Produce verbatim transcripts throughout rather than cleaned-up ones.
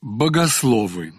Богословы.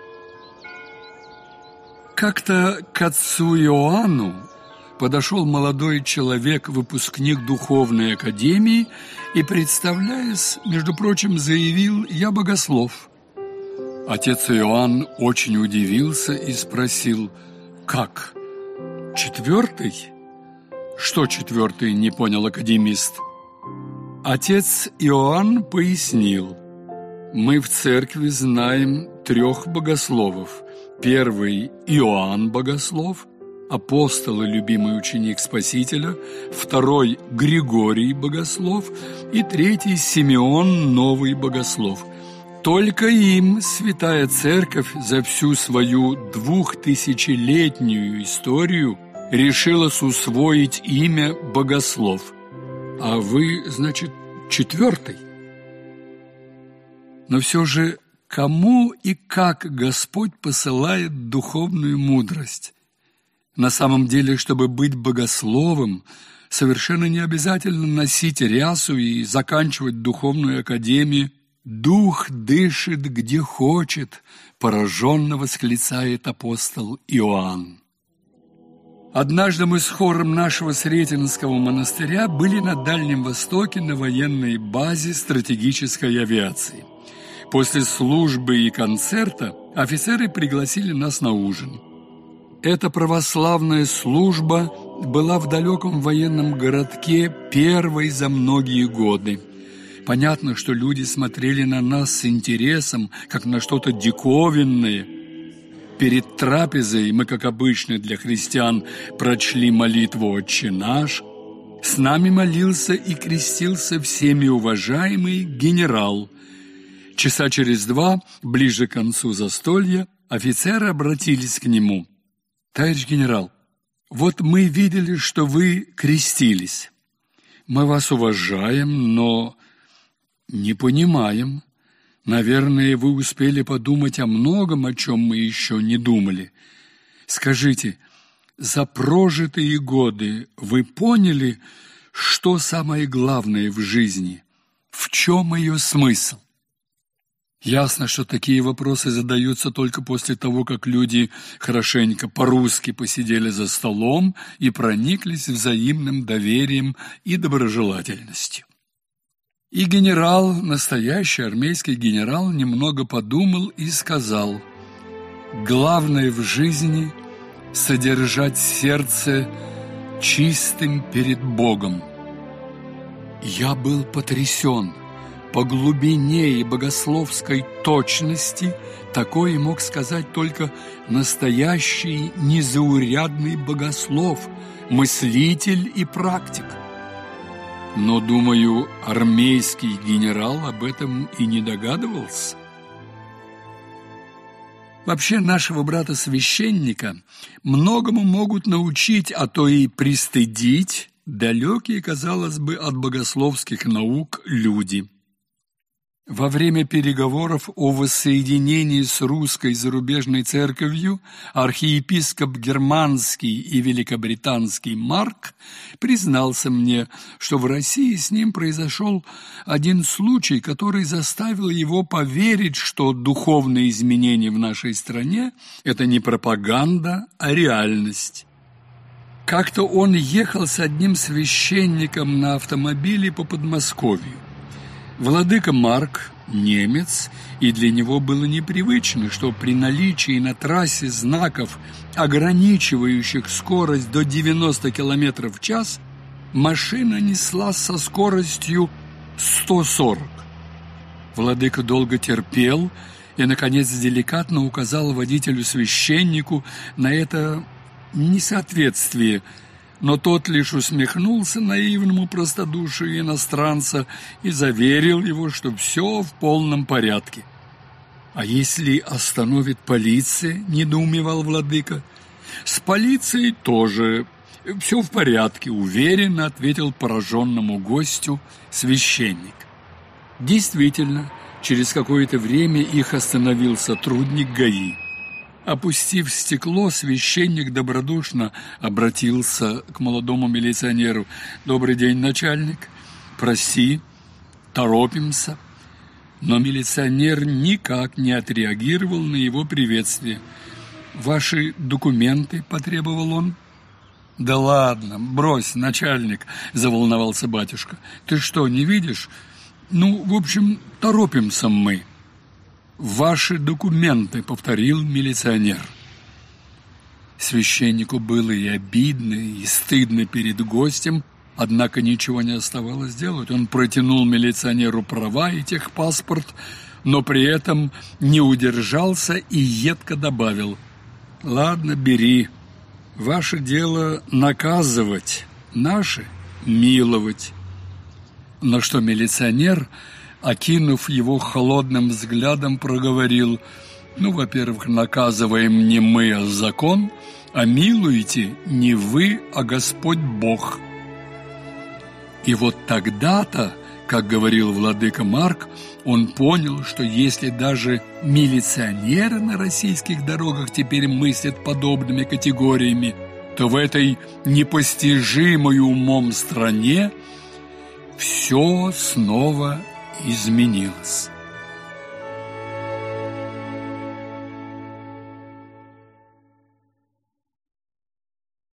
Как-то к отцу Иоанну подошел молодой человек, выпускник духовной академии, и, представляясь, между прочим, заявил: «Я богослов». Отец Иоанн очень удивился и спросил: «Как? Четвертый?» «Что четвертый?» – не понял академист. Отец Иоанн пояснил: «Мы в церкви знаем трех богословов. Первый – Иоанн Богослов, апостол и любимый ученик Спасителя. Второй – Григорий Богослов. И третий – Симеон Новый Богослов. Только им Святая Церковь за всю свою двухтысячелетнюю историю решила усвоить имя Богослов. А вы, значит, четвертый?» Но все же, кому и как Господь посылает духовную мудрость? На самом деле, чтобы быть богословом, совершенно не обязательно носить рясу и заканчивать духовную академию. «Дух дышит, где хочет», – пораженно восклицает апостол Иоанн. Однажды мы с хором нашего Сретенского монастыря были на Дальнем Востоке на военной базе стратегической авиации. После службы и концерта офицеры пригласили нас на ужин. Эта православная служба была в далеком военном городке первой за многие годы. Понятно, что люди смотрели на нас с интересом, как на что-то диковинное. Перед трапезой мы, как обычно для христиан, прочли молитву «Отче наш». С нами молился и крестился всеми уважаемый генерал. Часа через два, ближе к концу застолья, офицеры обратились к нему: «Товарищ генерал, вот мы видели, что вы крестились. Мы вас уважаем, но не понимаем. Наверное, вы успели подумать о многом, о чем мы еще не думали. Скажите, за прожитые годы вы поняли, что самое главное в жизни? В чем ее смысл?» Ясно, что такие вопросы задаются только после того, как люди хорошенько по-русски посидели за столом и прониклись взаимным доверием и доброжелательностью. И генерал, настоящий армейский генерал, немного подумал и сказал: «Главное в жизни – содержать сердце чистым перед Богом». Я был потрясен. По глубине и богословской точности такое мог сказать только настоящий незаурядный богослов, мыслитель и практик. Но, думаю, армейский генерал об этом и не догадывался. Вообще, нашего брата-священника многому могут научить, а то и пристыдить далекие, казалось бы, от богословских наук люди. Во время переговоров о воссоединении с русской зарубежной церковью архиепископ германский и великобританский Марк признался мне, что в России с ним произошел один случай, который заставил его поверить, что духовные изменения в нашей стране – это не пропаганда, а реальность. Как-то он ехал с одним священником на автомобиле по Подмосковью. Владыка Марк – немец, и для него было непривычно, что при наличии на трассе знаков, ограничивающих скорость до девяноста километров в час, машина неслась со скоростью сто сорок. Владыка долго терпел и, наконец, деликатно указал водителю-священнику на это несоответствие, но тот лишь усмехнулся наивному простодушию иностранца и заверил его, что все в полном порядке. «А если остановит полиция?» – недоумевал владыка. «С полицией тоже все в порядке», – уверенно ответил пораженному гостю священник. Действительно, через какое-то время их остановил сотрудник ГАИ. Опустив стекло, священник добродушно обратился к молодому милиционеру. «Добрый день, начальник. Прости, торопимся. Но милиционер никак не отреагировал на его приветствие. «Ваши документы?» – потребовал он. «Да ладно, брось, начальник», – заволновался батюшка. «Ты что, не видишь? Ну, в общем, торопимся мы». «Ваши документы», – повторил милиционер. Священнику было и обидно, и стыдно перед гостем, однако ничего не оставалось делать. Он протянул милиционеру права и техпаспорт, но при этом не удержался и едко добавил: «Ладно, бери. Ваше дело наказывать, наше – миловать». На что милиционер, окинув его холодным взглядом, проговорил: «Ну, во-первых, наказываем не мы, а закон, а милуете не вы, а Господь Бог». И вот тогда-то, как говорил владыка Марк, он понял, что если даже милиционеры на российских дорогах теперь мыслят подобными категориями, то в этой непостижимой умом стране все снова изменилось.